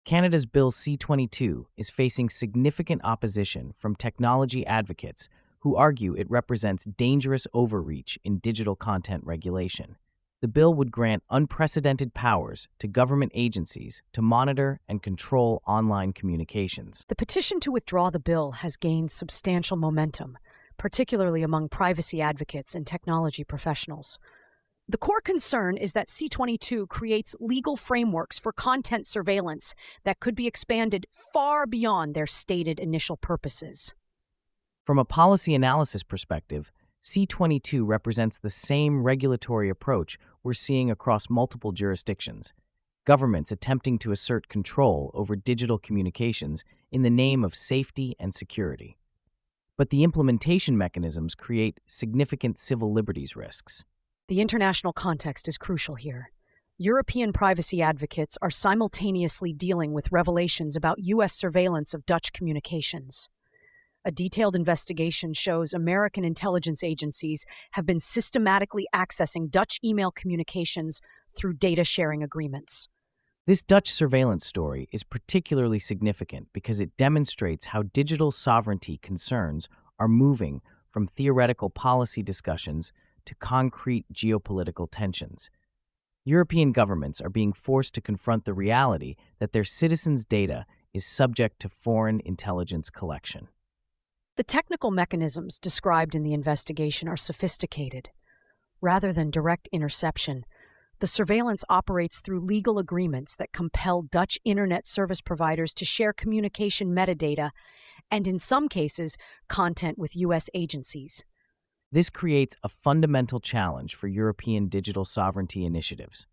Canada's Bill C-22 is facing significant opposition from technology advocates who argue it represents dangerous overreach in digital content regulation. The bill would grant unprecedented powers to government agencies to monitor and control online communications. The petition to withdraw the bill has gained substantial momentum, particularly among privacy advocates and technology professionals. The core concern is that C-22 creates legal frameworks for content surveillance that could be expanded far beyond their stated initial purposes. From a policy analysis perspective, C-22 represents the same regulatory approach we're seeing across multiple jurisdictions, governments attempting to assert control over digital communications in the name of safety and security. But the implementation mechanisms create significant civil liberties risks. The international context is crucial here. European privacy advocates are simultaneously dealing with revelations about U.S. surveillance of Dutch communications. A detailed investigation shows American intelligence agencies have been systematically accessing Dutch email communications through data sharing agreements. This Dutch surveillance story is particularly significant because it demonstrates how digital sovereignty concerns are moving from theoretical policy discussions to concrete geopolitical tensions. European governments are being forced to confront the reality that their citizens' data is subject to foreign intelligence collection. The technical mechanisms described in the investigation are sophisticated. Rather than direct interception, the surveillance operates through legal agreements that compel Dutch internet service providers to share communication metadata and, in some cases, content with U.S. agencies. This creates a fundamental challenge for European digital sovereignty initiatives.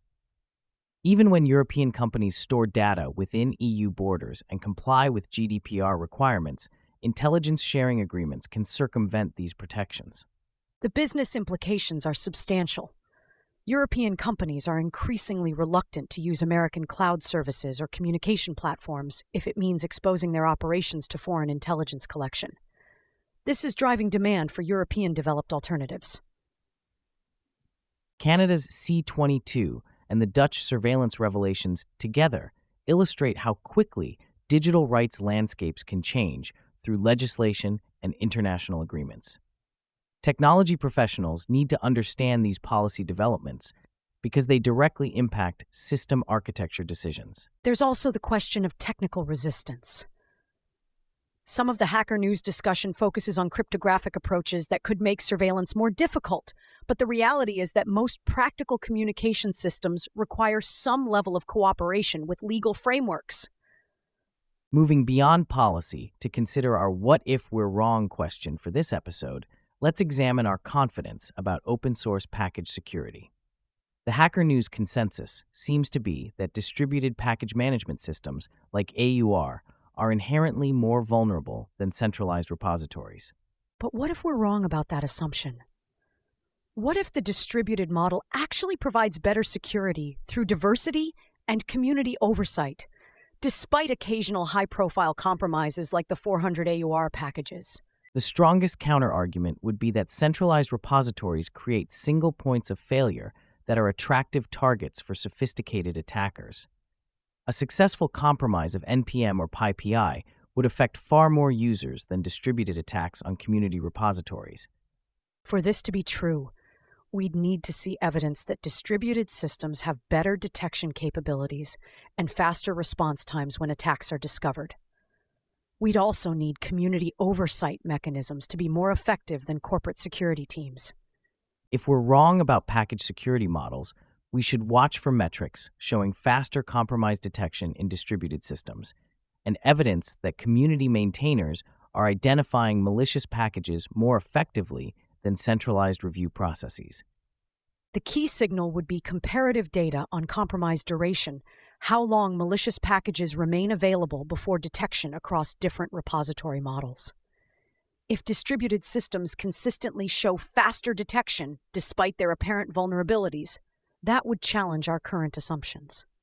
Even when European companies store data within EU borders and comply with GDPR requirements, intelligence sharing agreements can circumvent these protections. The business implications are substantial. European companies are increasingly reluctant to use American cloud services or communication platforms if it means exposing their operations to foreign intelligence collection. This is driving demand for European-developed alternatives. Canada's C-22 and the Dutch surveillance revelations together illustrate how quickly digital rights landscapes can change through legislation and international agreements. Technology professionals need to understand these policy developments because they directly impact system architecture decisions. There's also the question of technical resistance. Some of the Hacker News discussion focuses on cryptographic approaches that could make surveillance more difficult, but the reality is that most practical communication systems require some level of cooperation with legal frameworks. Moving beyond policy to consider our what if we're wrong question for this episode, let's examine our confidence about open source package security. The Hacker News consensus seems to be that distributed package management systems like AUR are inherently more vulnerable than centralized repositories. But what if we're wrong about that assumption? What if the distributed model actually provides better security through diversity and community oversight, despite occasional high-profile compromises like the 400 AUR packages? The strongest counterargument would be that centralized repositories create single points of failure that are attractive targets for sophisticated attackers. A successful compromise of NPM or PyPI would affect far more users than distributed attacks on community repositories. For this to be true, we'd need to see evidence that distributed systems have better detection capabilities and faster response times when attacks are discovered. We'd also need community oversight mechanisms to be more effective than corporate security teams. If we're wrong about package security models, we should watch for metrics showing faster compromise detection in distributed systems, and evidence that community maintainers are identifying malicious packages more effectively than centralized review processes. The key signal would be comparative data on compromise duration, how long malicious packages remain available before detection across different repository models. If distributed systems consistently show faster detection despite their apparent vulnerabilities, that would challenge our current assumptions.